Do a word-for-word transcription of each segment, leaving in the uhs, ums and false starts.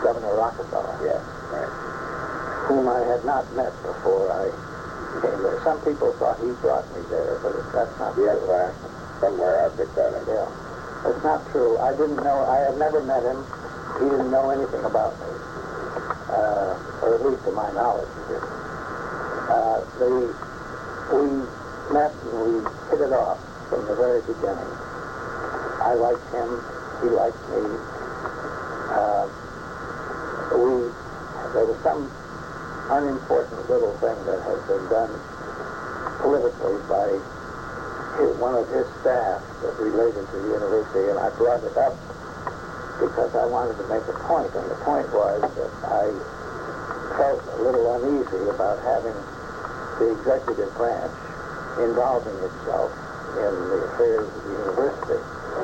Governor Rockefeller. Yes, right. Whom I had not met before I came there. Some people thought he brought me there, but that's not Yes, true. uh, somewhere I picked that up. Yeah, that's not true. I didn't know, I had never met him. He didn't know anything about me, uh, or at least to my knowledge he didn't. Uh, the, we met and we hit it off from the very beginning. I liked him, he liked me. Uh, we, there was some unimportant little thing that had been done politically by his, one of his staff that related to the university, and I brought it up because I wanted to make a point, and the point was that I felt a little uneasy about having the executive branch involving itself in the affairs of the university,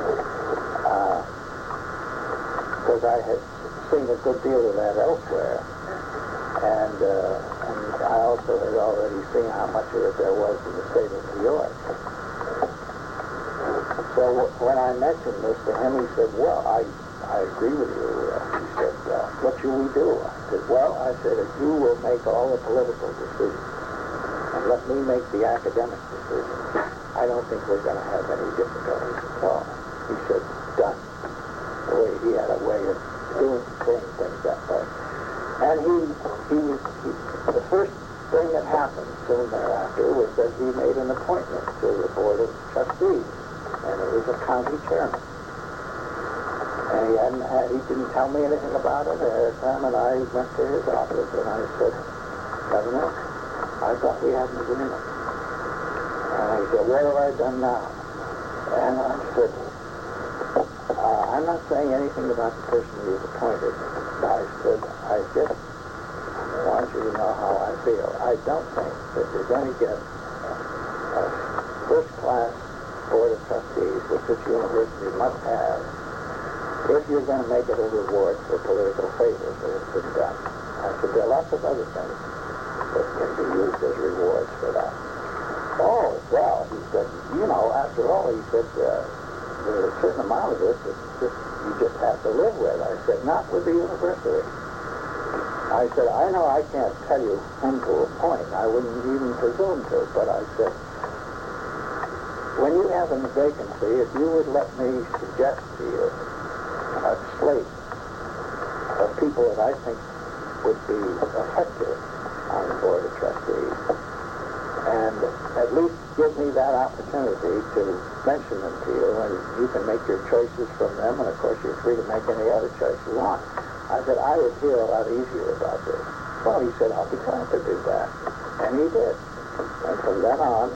because uh, I had seen a good deal of that elsewhere. And, uh, and I also had already seen how much of it there was in the state of New York. So w- when I mentioned this to him, he said, well, I, I agree with you. Uh, he said, uh, what should we do? I said, well, I said, if you will make all the political decisions and let me make the academic decisions, I don't think we're going to have any difficulties at all. He said, done. The way he had a way of doing, saying things that way. And he, he was, he, the first thing that happened soon thereafter was that he made an appointment to the Board of Trustees, and it was a county chairman. And he hadn't had, he didn't tell me anything about it ahead of time, and I went to his office and I said, Governor, I thought we had an agreement. And he said, what have I done now? And I said, uh, I'm not saying anything about the person you've appointed. I said, I just want you to know how I feel. I don't think that you're going to get a first-class Board of Trustees, which this university must have, if you're going to make it a reward for political favors that has been done. I said, there are lots of other things that can be used as rewards for that. Oh, well, he said, you know, after all, he said, uh, there's a certain amount of this that just, you just have to live with. I said, not with the university. I said, I know I can't tell you whom to appoint. I wouldn't even presume to, but I said, when you have a vacancy, if you would let me suggest to you a slate of people that I think would be effective on the Board of Trustees, and at least give me that opportunity to mention them to you, and you can make your choices from them, and of course you're free to make any other choice you want. I said, I would feel a lot easier about this. Well, he said, I'll be glad to do that. And he did. And from then on,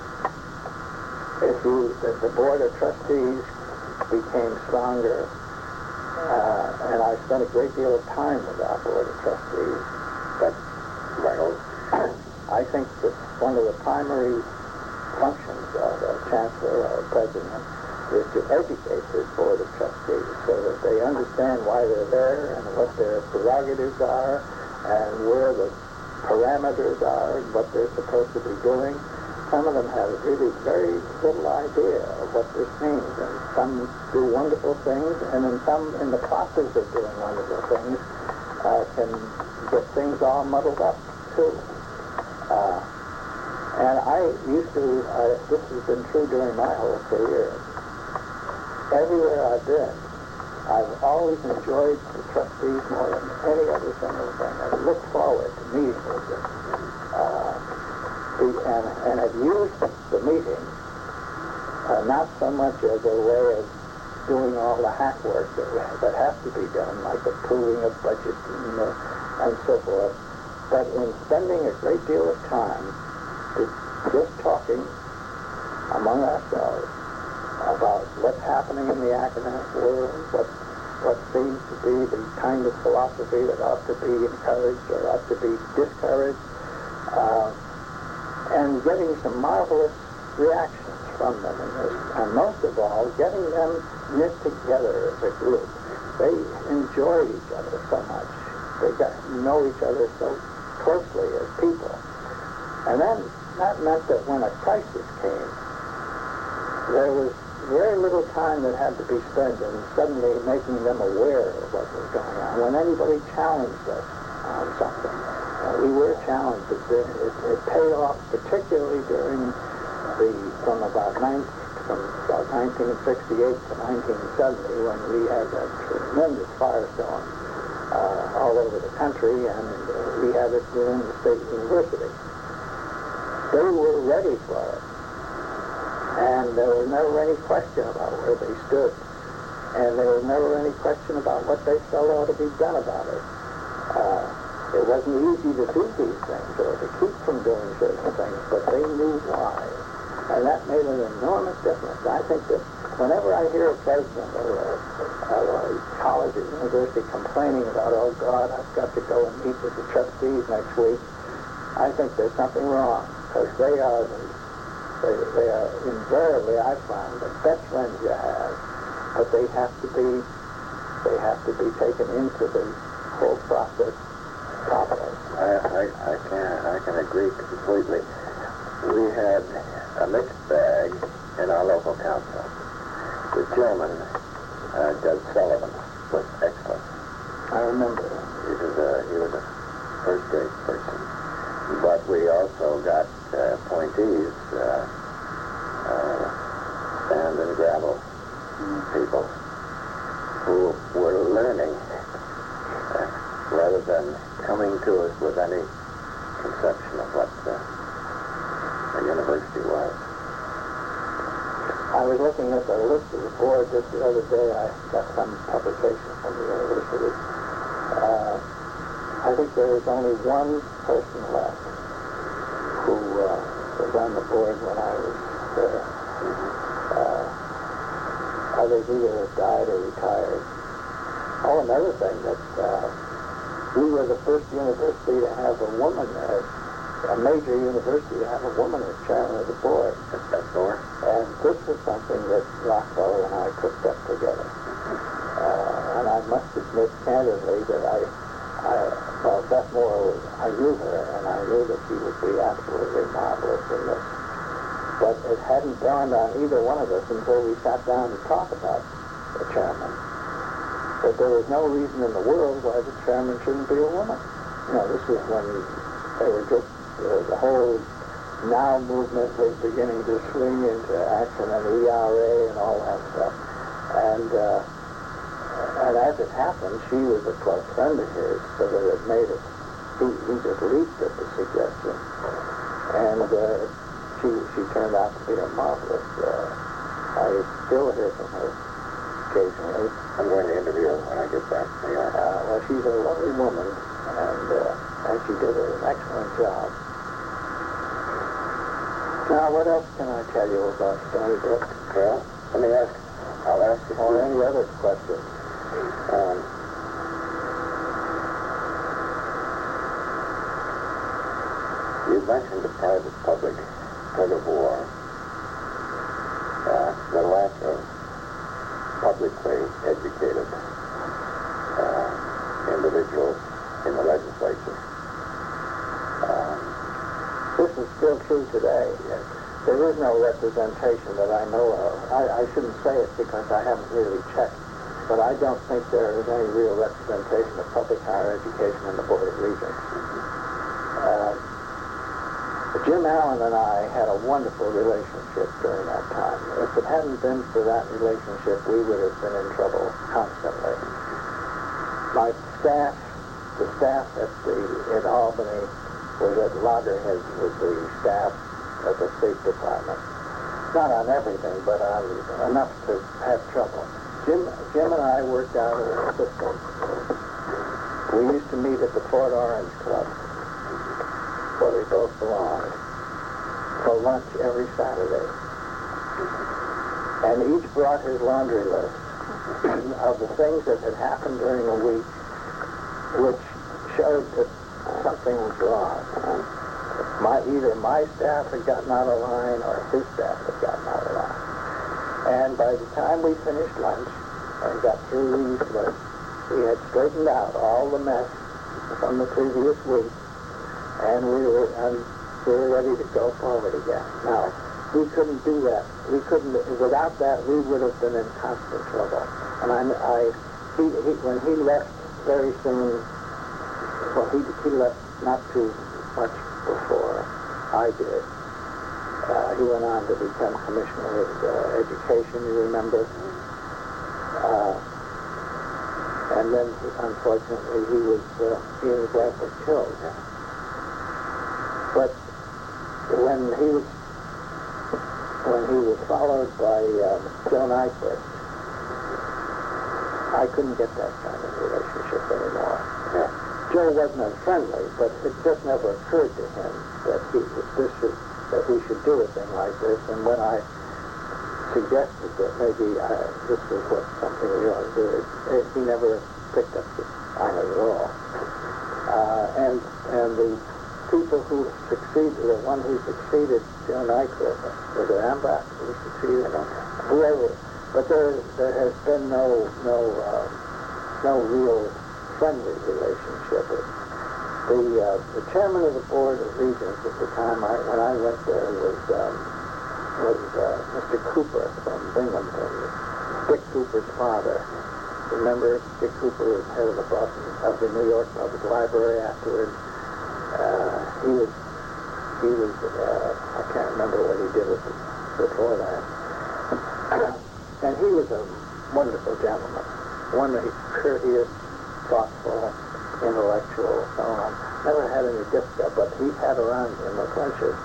if you, the, the Board of Trustees became stronger, uh, and I spent a great deal of time with our Board of Trustees, but well, I think that one of the primary functions of a chancellor or a president is to educate this Board of Trustees so that they understand why they're there and what their prerogatives are and where the parameters are and what they're supposed to be doing. Some of them have really very little idea of what this means, and some do wonderful things, and then some, in the process of doing wonderful things, uh, can get things all muddled up, too. Uh, and I used to, uh, this has been true during my whole career. Everywhere I've been, I've always enjoyed the trustees more than any other single thing. I look forward to meeting with them. Uh, the, and, and have used the meeting uh, not so much as a way of doing all the hack work that, that has to be done, like approving a budget and, uh, and so forth, but in spending a great deal of time to just talking among ourselves about what's happening in the academic world, what what seems to be the kind of philosophy that ought to be encouraged or ought to be discouraged, uh, and getting some marvelous reactions from them in this. And most of all, getting them knit together as a group. They enjoyed each other so much. They got to know each other so closely as people. And then that meant that when a crisis came, there was very little time that had to be spent in suddenly making them aware of what was going on. And when anybody challenged us on something, uh, we were challenged. It, it, it paid off, particularly during the, from about nine, from about nineteen sixty-eight to nineteen seventy, when we had that tremendous firestorm uh, all over the country, and uh, we had it during the State University. They were ready for it, and there was never any question about where they stood, and there was never any question about what they felt ought to be done about it. Uh, it wasn't easy to do these things or to keep from doing certain things, but they knew why, and that made an enormous difference. I think that whenever I hear a president of a, of a college or university complaining about, oh God, I've got to go and meet with the trustees next week, I think there's something wrong. Because they are, the, they, they are invariably, I found, the best friends you have, but they have to be, they have to be taken into the whole process properly. I, I, I can, I can agree completely. We had a mixed bag in our local council. The chairman, uh, Judge Sullivan, was excellent. I remember. He was a, he was a first-rate person. But we also got uh, appointees, uh, uh, sand and gravel people who were learning uh, rather than coming to us with any conception of what uh, a university was. I was looking at the list of the board just the other day. I got some publication from the university. Uh, I think there is only one person left who uh, was on the board when I was there. Uh, others either died or retired. Oh, another thing, that uh, we were the first university to have a woman, as, a major university to have a woman as chairman of the board. That's door. And this was something that Rockefeller and I cooked up together. Uh, and I must admit candidly that I I, well, Beth Moore, I knew her, and I knew that she would be absolutely marvelous in this. But it hadn't dawned on either one of us until we sat down to talk about the chairman. That there was no reason in the world why the chairman shouldn't be a woman. You know, this was when they were just, uh, the whole NOW movement was beginning to swing into action, and E R A and all that stuff. And, uh, And as it happened, she was a close friend of his, so that it made it, he, he just leaped at the suggestion. And uh, she she turned out to be a marvelous, uh, I still hear from her occasionally. I'm going to interview her when I get back to New York. Uh, well, she's a lovely woman, and, uh, and she did an excellent job. Now, what else can I tell you about Stony Brook? Well, let me ask, I'll ask you. Or any other questions? Um, you mentioned the private-public tug-of-war, uh, the lack of publicly educated uh, individuals in the legislature. Um, This is still true today. There is no representation that I know of. I, I shouldn't say it because I haven't really checked, but I don't think there is any real representation of public higher education in the Board of Regents. Uh, Jim Allen and I had a wonderful relationship during that time. If it hadn't been for that relationship, we would have been in trouble constantly. My staff, the staff at the in Albany, was at loggerheads with the staff of the State Department. Not on everything, but on enough to have trouble. Jim, Jim and I worked out a system. We used to meet at the Port Orange Club, where we both belonged, for lunch every Saturday. And each brought his laundry list of the things that had happened during the week, which showed that something was wrong. My, either my staff had gotten out of line or his staff had gotten out of line. And by the time we finished lunch and got through these lists, we had straightened out all the mess from the previous week, and we were and we were ready to go forward again. Now, we couldn't do that. We couldn't. Without that, we would have been in constant trouble. And I, I he, he, when he left very soon, well, he, he left not too much before I did. Uh, he went on to become Commissioner of uh, Education, you remember. Uh, and then, unfortunately, he was uh, he was badly killed. But when he was when he was followed by um, Joe Nyquist, I couldn't get that kind of relationship anymore. Yeah. Joe wasn't unfriendly, but it just never occurred to him that he this should that we should do a thing like this. And when I suggested that maybe I, this was what something we ought to do, it, it, he never picked up on it at all. Uh, and and the people who succeeded, the one who succeeded Joe Nyquist, was it Ambach who succeeded him? Whoever. But there there has been no no uh, no real friendly relationship. It, the uh, the chairman of the board of regents at the time I, when I went there was um, was uh, Mister Cooper from Binghamton, Dick Cooper's father. Remember, Dick Cooper was head of the Boston of the New York Public Library afterwards. Uh, he was he was uh, I can't remember what he did with the, before that. And he was a wonderful gentleman, one that courteous, thoughtful, intellectual, so on. Never had any difficulty, but he had around him a bunch of,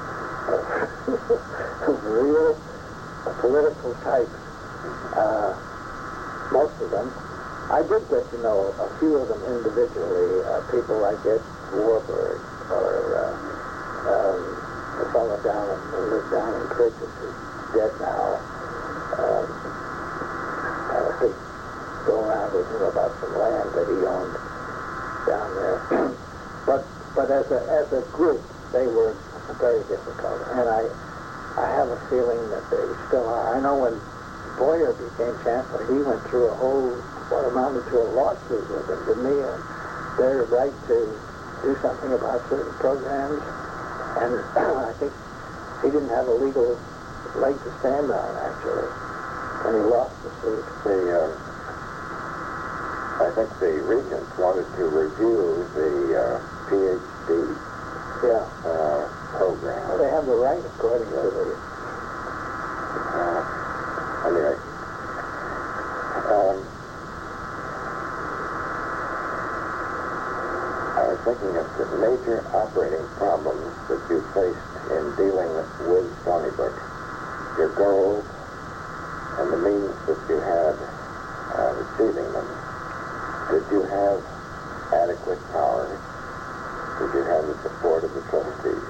of real political types. Uh, most of them. I did get to know a few of them individually, uh, people like Ed Warburg, or uh, um, the fellow down in, who lived down in Purchase, who's dead now. Um, had a big go around with him about some land that he owned down there. but but as a as a group, they were very difficult, and I I have a feeling that they still are. I know when Boyer became chancellor, he went through a whole what amounted to a lawsuit with him, didn't he? And their right to do something about certain programs, and I think he didn't have a legal leg to stand on actually, and he lost the suit. The uh, I think the regents wanted to review the uh, PhD Yeah. uh, program. Well, they have the right according to the... Uh, anyway, um, I was thinking of the major operating problems that you faced in dealing with Stony Brook. Your goals and the means that you had uh, receiving them. Did you have adequate power? Did you have the support of the trustees?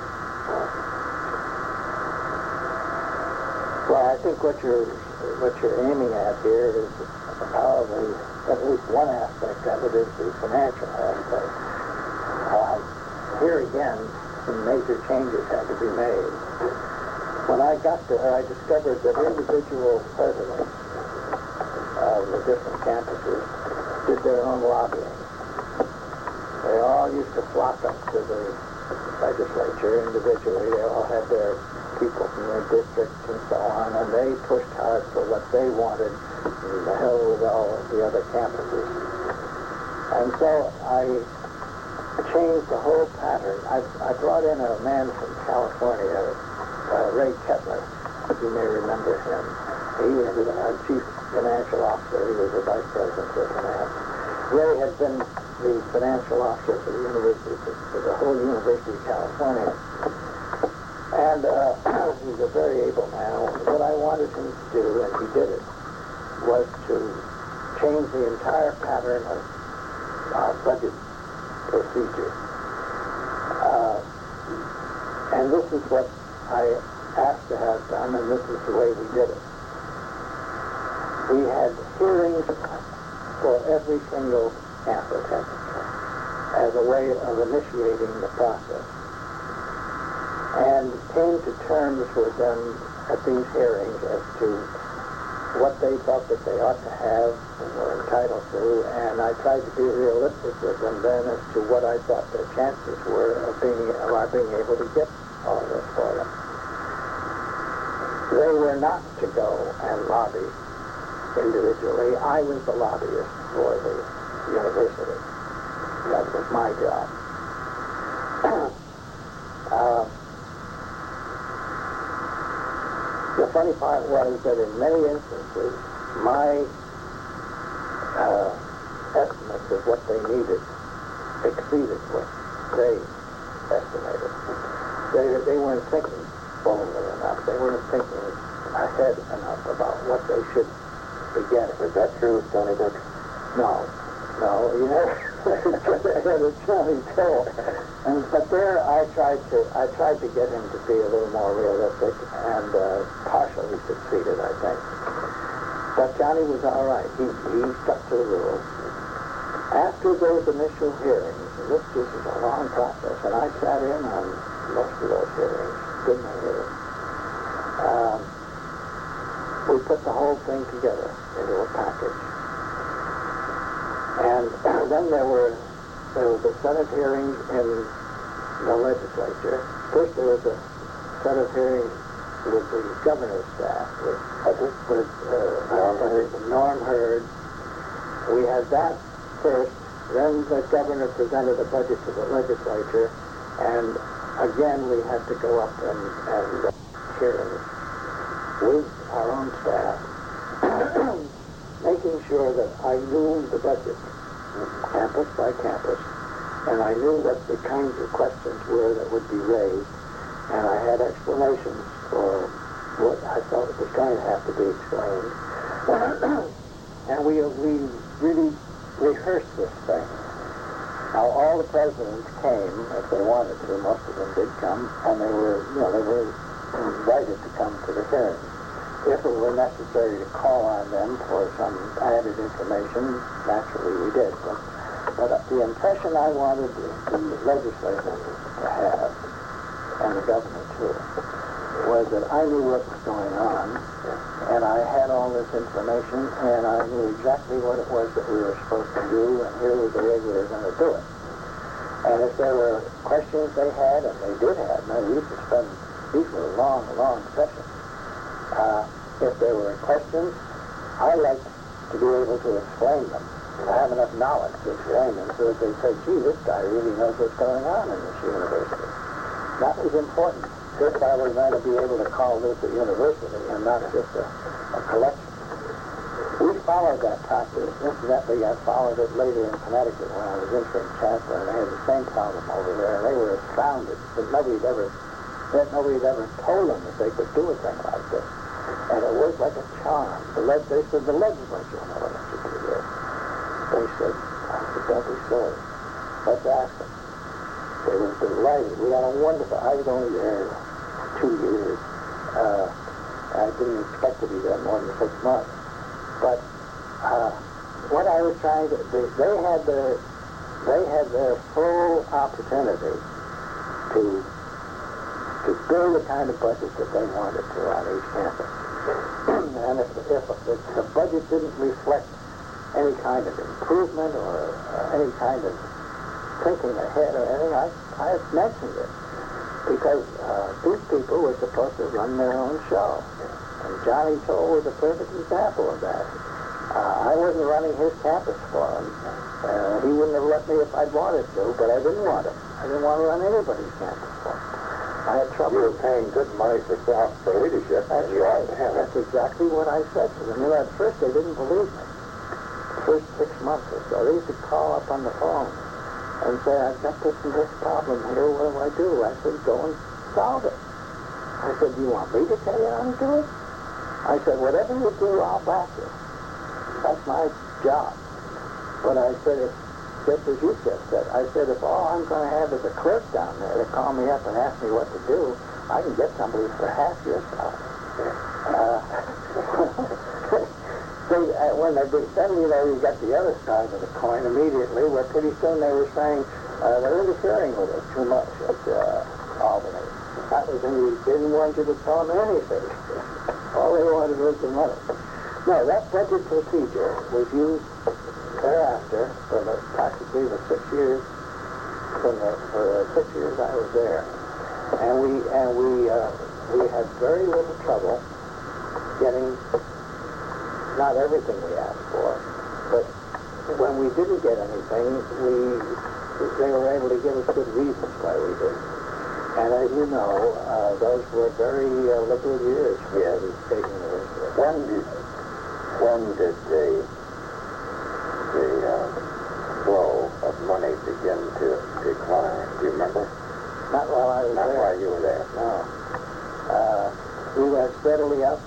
Well, I think what you're what you're aiming at here is probably at least one aspect of it is the financial aspect. Um, here again, some major changes had to be made. When I got there, I discovered that individual presidents of the different campuses did their own lobbying. They all used to flock up to the legislature individually. They all had their people from their districts and so on, and they pushed hard for what they wanted, and the hell with all of the other campuses. And so I changed the whole pattern. I, I brought in a man from California, uh, Ray Kettler. You may remember him. He was the uh, chief financial officer. He was the vice president for finance. Ray had been the financial officer for the university, for, for the whole University of California. And uh, he's a very able man. What I wanted him to do, and he did it, was to change the entire pattern of uh, budget procedure. Uh, and this is what I asked to have done, and this is the way we did it. We had hearings for every single applicant as a way of initiating the process, and came to terms with them at these hearings as to what they felt that they ought to have and were entitled to, and I tried to be realistic with them then as to what I thought their chances were of being of our being able to get all this for them. They were not to go and lobby individually. I was the lobbyist for the university. That was my job. uh, the funny part was that in many instances, my uh, estimates of what they needed exceeded what they estimated. They, they weren't thinking boldly enough. They weren't thinking ahead enough about what they should be getting. Was that true, Stony Brook? No, no, you never get ahead of Johnny Till. And but there, I tried to, I tried to get him to be a little more realistic, and uh, partially succeeded, I think. But Johnny was all right. He he stuck to the rules. After those initial hearings, and this this is a long process, and I sat in on most of those hearings, good many of them. Um, we put the whole thing together into a package. And then there were there was a set of hearings in the legislature. First there was a set of hearings with the governor's staff, with, with uh, Norm Hurd. Norm Hurd. We had that first. Then the governor presented a budget to the legislature, and again we had to go up and, and uh, hearings with our own staff, making sure that I knew the budget, campus by campus, and I knew what the kinds of questions were that would be raised, and I had explanations for what I felt was going to have to be explained. And we we really rehearsed this thing. Now, all the presidents came if they wanted to. Most of them did come, and they were, you know, they were invited to come to the hearings. If it were necessary to call on them for some added information, naturally we did. But, but the impression I wanted the legislators to have, and the governor too, was that I knew what was going on, and I had all this information, and I knew exactly what it was that we were supposed to do, and here was the way we were going to do it. And if there were questions they had, and they did have, now we used to spend, these were long, long sessions. Uh, if there were questions, I liked to be able to explain them, to have enough knowledge to explain them, so that they say, gee, this guy really knows what's going on in this university. That was important. If I was going to be able to call this a university and not just a, a collection. We followed that practice. Incidentally, I followed it later in Connecticut when I was interim chancellor, and I had the same problem over there, and they were astounded that nobody had ever, that nobody had ever told them that they could do a thing like this. And it worked like a charm. The leg, they said, the legislature will never let you do this. They said, I said, don't be silly. Let's ask them. They were delighted. We had a wonderful, I was only there two years. Uh, I didn't expect to be there more than six months. But uh, what I was trying to, they, they had their, they had their full opportunity to to build the kind of budget that they wanted to on each campus. And if, if, if the budget didn't reflect any kind of improvement or uh, any kind of thinking ahead or anything, I, I mentioned it. Because uh, these people were supposed to run their own show. And Johnny Toll was a perfect example of that. Uh, I wasn't running his campus for him. Uh, he wouldn't have let me if I'd wanted to, but I didn't want him. I didn't want to run anybody's campus for him. I had trouble. You were paying good money for staff, for leadership. That's you right. ought to have it. That's exactly what I said to them. You know, at first they didn't believe me. The first six months or so, they used to call up on the phone and say, I've got this and this problem here, what do I do? I said, go and solve it. I said, do you want me to tell you how to do it? I said, whatever you do, I'll back you. That's my job. But I said, if, just as you just said, I said, if all I'm going to have is a clerk down there to call me up and ask me what to do, I can get somebody for half your salary. Uh, so uh, when they be, then, you know, you got the other side of the coin immediately, where pretty soon they were saying, uh, they're interfering with us too much at uh, Albany. That was when you didn't want you to tell them anything. All they wanted was the money. No, that budget procedure was used thereafter for the, practically the six years, from the, for the six years I was there. And we, and we, uh, we had very little trouble getting not everything we asked for, but when we didn't get anything, we they were able to give us good reasons why we didn't. And as you know, uh, those were very uh, liberal years for Yes. the State University. When did, when did the, the uh, flow of money begin to decline? Do you remember? Not while I was Not there. while you were there. No. Uh, we went steadily up.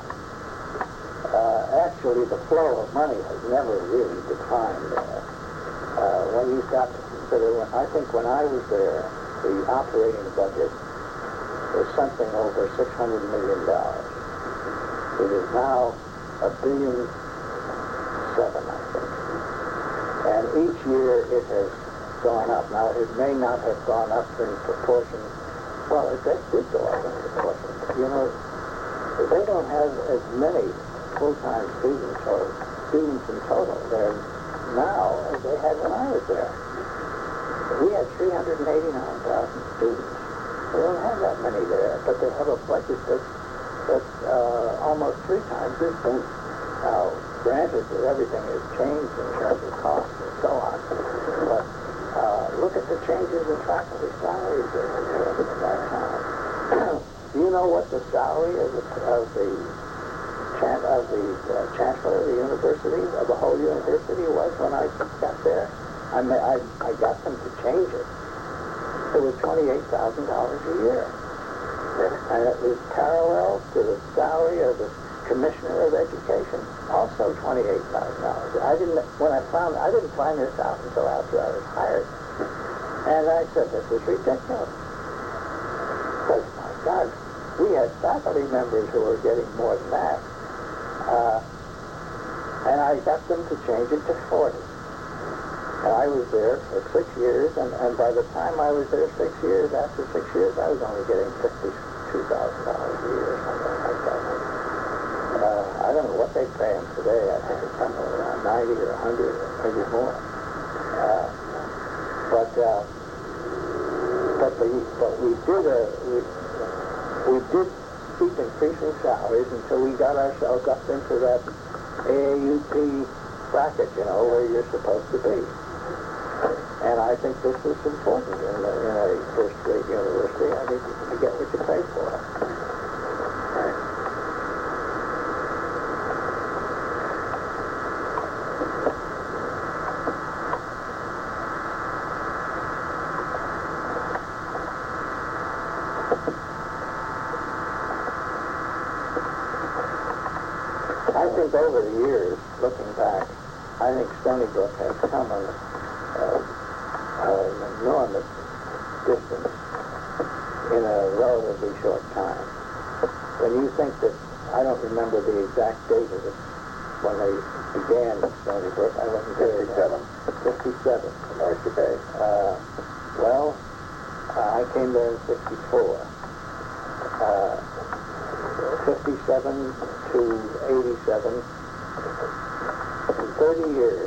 Uh, actually, the flow of money has never really declined there. Uh, when you've got to consider, when, I think when I was there, the operating budget was something over six hundred million dollars. It is now a billion seven, I think. And each year it has gone up. Now, it may not have gone up in proportion. Well, it did did go up in proportion. You know, they don't have as many full-time students or students in total there now as they had when I was there. We had three hundred eighty-nine thousand students. They don't have that many there, but they have a budget that's, that's uh, almost three times this big. Now, granted that everything has changed in terms of cost and so on, but uh, look at the changes in faculty salaries that occurred at that time. Do you know what the salary of the, of the, chan- of the uh, chancellor of the university, of the whole university was when I got there? I, mean, I, I got them to change it. It was twenty-eight thousand dollars a year. And it was parallel to the salary of the commissioner of education, also twenty-eight thousand dollars. I didn't, when I found, I didn't find this out until after I was hired. And I said, this is ridiculous. Because, my God, we had faculty members who were getting more than that. Uh, and I got them to change it to forty. And I was there for six years, and, and by the time I was there six years, after six years, I was only getting fifty-two thousand dollars a year or something like that. Uh, I don't know what they pay them today. I think it's somewhere around ninety or a hundred or maybe more. Uh, but uh, but the but we did a we, we did keep increasing salaries until we got ourselves up into that A A U P bracket, you know, where you're supposed to be. And I think this is important in a, in a first-rate university. I think you get what you pay for. Right. I think over the years, looking back, I think Stony Brook has come on uh, an enormous distance in a relatively short time. When you think that, I don't remember the exact date of it, when they began in Stony Brook, I wasn't there. fifty-seven. fifty-seven. Oyster Bay. Uh, well, uh, I came there in sixty-four. Uh, fifty-seven to eighty-seven, in thirty years,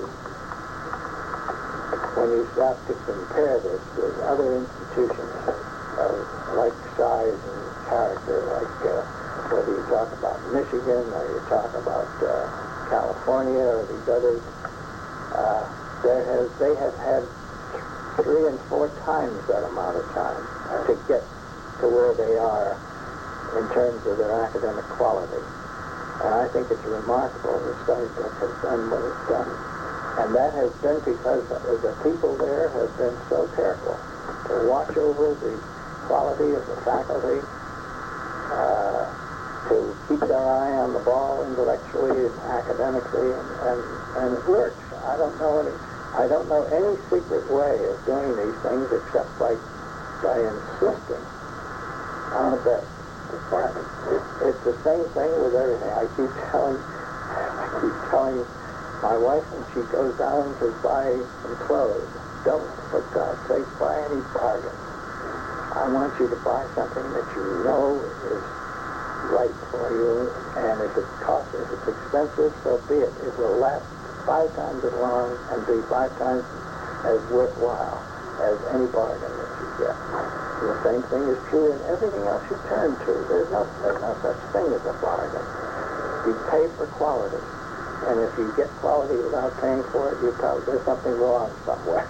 when you start to compare this with other institutions of like size and character, like uh, whether you talk about Michigan or you talk about uh, California or these others, uh, there has they have had three and four times that amount of time to get to where they are in terms of their academic quality. And I think it's remarkable that Stony Brook has done what it's done. And that has been because the people there have been so careful to watch over the quality of the faculty, uh, to keep their eye on the ball intellectually and academically, and, and, and it works. I don't know any, I don't know any secret way of doing these things except by, by insisting on the best. It's the same thing with everything. I keep telling, I keep telling my wife when she goes down to buy some clothes, don't, for God's sake, buy any bargains. I want you to buy something that you know is right for you, and if it costs, if it's expensive, so be it. It will last five times as long and be five times as worthwhile as any bargain that you get. And the same thing is true in everything else you turn to. There's no, there's no such thing as a bargain. You pay for quality. And if you get quality without paying for it, you probably, there's something wrong somewhere.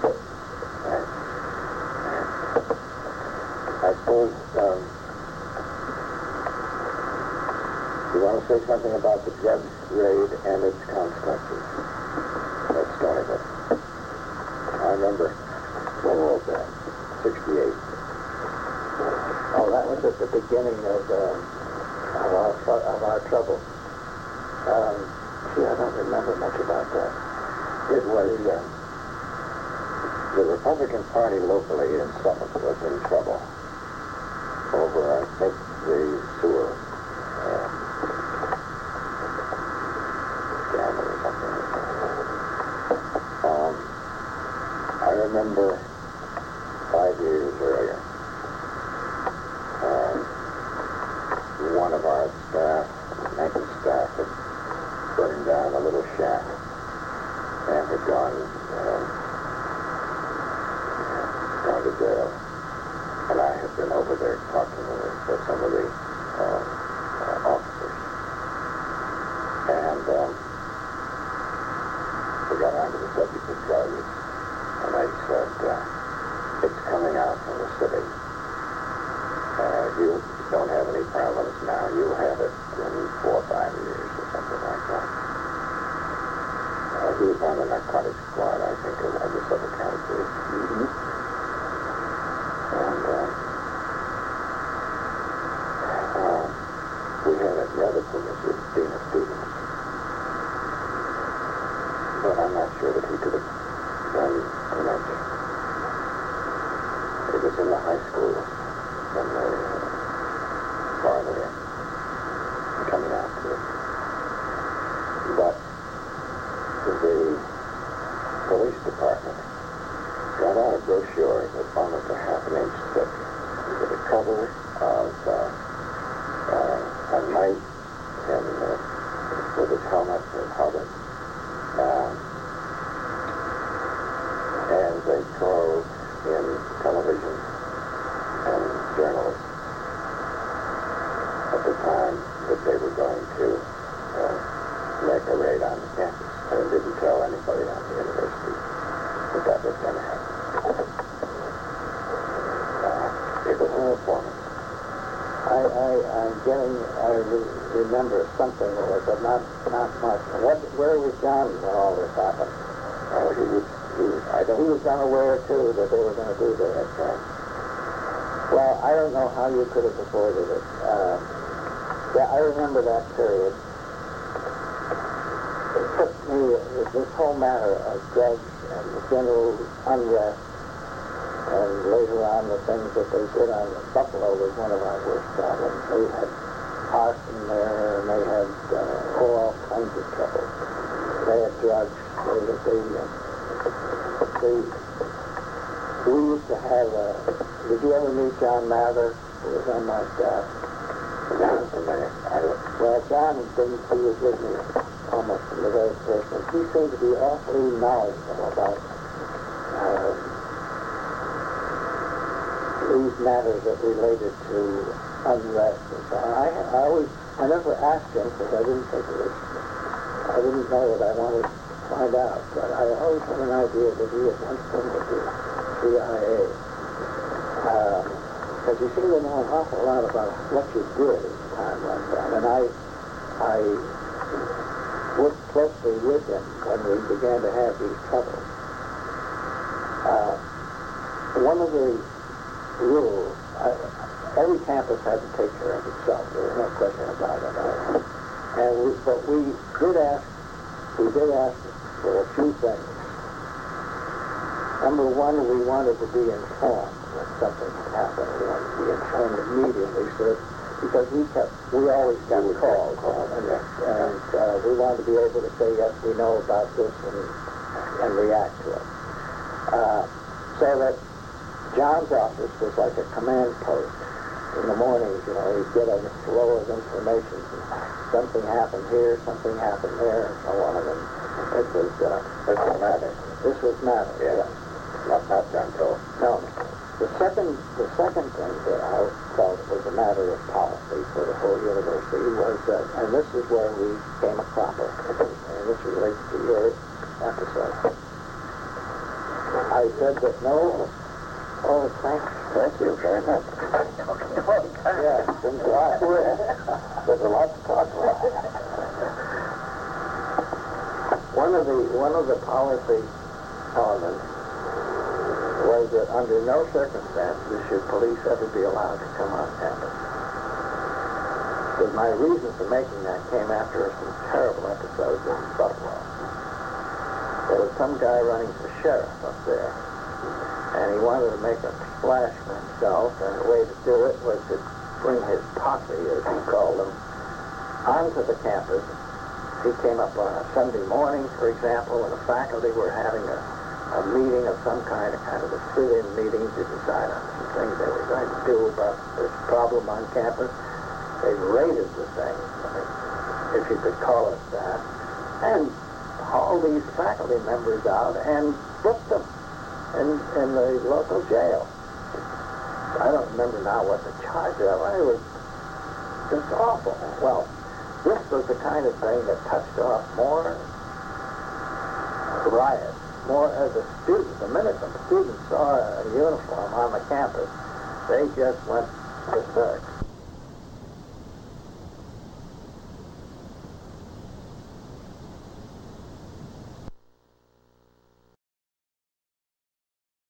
I suppose, um, you want to say something about the drug raid and its consequences? That Stony Brook. I remember. When was that? sixty-eight. Oh, that was at the beginning of, uh, of, our, tr- of our trouble. Um, gee, I don't remember much about that. It was, uh, the Republican Party locally in Suffolk was in trouble over, I think, the sewer uh, scandal or something. Um, I remember five years earlier, um, one of our staff, Nathan's staff, had burned down a little shack and had gone, um, gone to jail. And I had been over there talking with uh, some of the uh, uh, officers. And um, we got onto the subject of drugs. And they said, uh, it's coming out from the city. Uh, you don't have any problems now. You'll have it in four or five years or something like that. Uh, he was on the narcotics squad, I think, of the Suffolk County Police. Mm-hmm. And uh, uh, we had a rather permissive dean of students. But I'm not sure that he could have done too much. It was in the high school when they uh, farther in, coming out to it. But the police department got out a brochure that's almost a half an inch thick with a cover of uh, uh, a knight and uh, with his helmet and helmet. Uh, and they drove in television and journalists at the time that they were going to uh, make a raid on the campus. And didn't tell anybody on the university that that was going to happen. Uh, it was an informant. I, I, I'm getting, I re- remember something of it, but not, not much. What, where was John when all this happened? Oh, he was, he was, I don't... He was unaware, too, that they were going to do this. That's right. Well, I don't know how you could have avoided it. Uh, yeah, I remember that period. It took me, this whole matter of drugs and the general unrest, and later on the things that they did on Buffalo was one of our worst problems. They had arson there, and they had uh, all kinds of trouble. They had drugs. They, they, they, we used to have a, did you ever meet John Mather, who was on my staff? John from there. I don't... Well, John had been, he was with me almost from the very first, and he seemed to be awfully knowledgeable about uh, these matters that related to unrest and so on. I, I always, I never asked him because I didn't think it was, I didn't know what I wanted to find out, but I always had an idea that he had once been with the C I A. Because uh, you seem to know an awful lot about what you did at a time like that, and I, I worked closely with him when we began to have these troubles. Uh, one of the rules, I, every campus had to take care of itself. There was no question about it. Uh, and we, but we did ask, we did ask for a few things. Number one, we wanted to be informed when something had happened. We wanted to be informed immediately, so that, because we kept, we always got calls, and, and uh, we wanted to be able to say, yes, we know about this, and, and react to it. Uh, so that John's office was like a command post. In the mornings, you know, he'd get a flow of information. Something happened here, something happened there, and so on. And it was, uh, This was Mather. this was Mather. Yeah. Not, not John Cole. No. The second, the second thing that I felt was a matter of policy for the whole university was that, and this is where we became a cropper. It was I said that no. Oh, thanks. Thank you very much. Yeah, it's been quiet. There's a lot to talk about. One of the one of the policy elements was that under no circumstances should police ever be allowed to come on campus. Because my reason for making that came after some terrible episodes in Buffalo. There was some guy running for sheriff up there, and he wanted to make a splash for himself, and the way to do it was to bring his posse, as he called them, onto the campus. He came up on a Sunday morning, for example, when the faculty were having a, a meeting of some kind, a kind of a sit-in meeting to decide on some things they were going to do about this problem on campus. They raided the thing, if you could call it that, and hauled these faculty members out and booked them in, in the local jail. I don't remember now what the charge of it was. Just awful. Well, this was the kind of thing that touched off more riots, more as a student. The minute the students saw a uniform on the campus, they just went berserk.